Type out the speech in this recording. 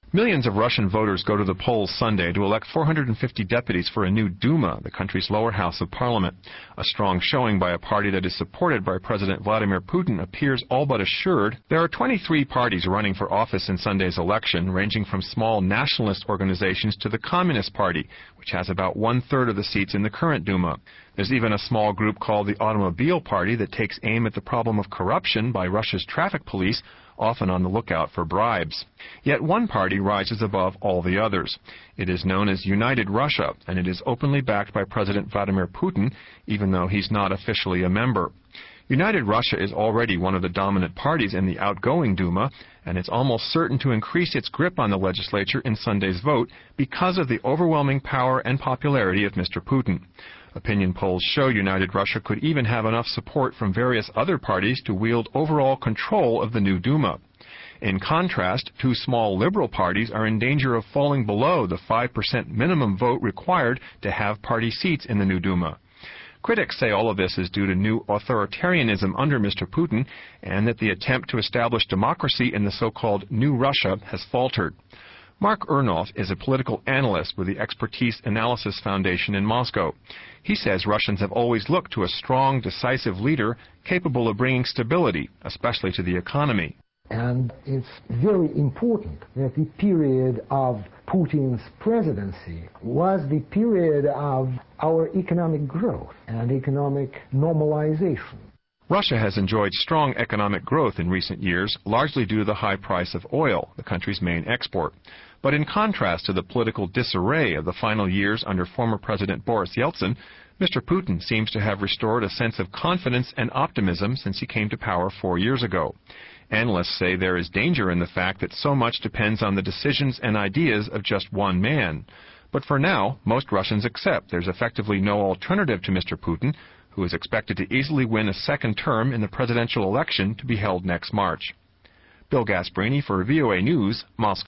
Millions of Russian voters go to the polls Sunday to elect 450 deputies for a new Duma, the country's lower house of parliament. A strong showing by a party that is supported by President Vladimir Putin appears all but assured. There are 23 parties running for office in Sunday's election, ranging from small nationalist organizations to the Communist Party, which has about one-third of the seats in the current Duma. There's even a small group called the Automobile Party that takes aim at the problem of corruption by Russia's traffic police, often on the lookout for bribes. Yet one party rises above all the others. It is known as United Russia, and it is openly backed by President Vladimir Putin, even though he's not officially a member. United Russia is already one of the dominant parties in the outgoing Duma, and it's almost certain to increase its grip on the legislature in Sunday's vote because of the overwhelming power and popularity of Mr. Putin. Opinion polls show United Russia could even have enough support from various other parties to wield overall control of the new Duma. In contrast, two small liberal parties are in danger of falling below the 5% minimum vote required to have party seats in the new Duma. Critics say all of this is due to new authoritarianism under Mr. Putin and that the attempt to establish democracy in the so-called New Russia has faltered. Mark Ernolf is a political analyst with the Expertise Analysis Foundation in Moscow. He says Russians have always looked to a strong, decisive leader capable of bringing stability, especially to the economy. And it's very important that the period of Putin's presidency was the period of our economic growth and economic normalization. Russia has enjoyed strong economic growth in recent years, largely due to the high price of oil, the country's main export. But in contrast to the political disarray of the final years under former President Boris Yeltsin, Mr. Putin seems to have restored a sense of confidence and optimism since he came to power 4 years ago. Analysts say there is danger in the fact that so much depends on the decisions and ideas of just one man. But for now, most Russians accept there's effectively no alternative to Mr. Putin, who is expected to easily win a second term in the presidential election to be held next March. Bill Gasparini for VOA News, Moscow.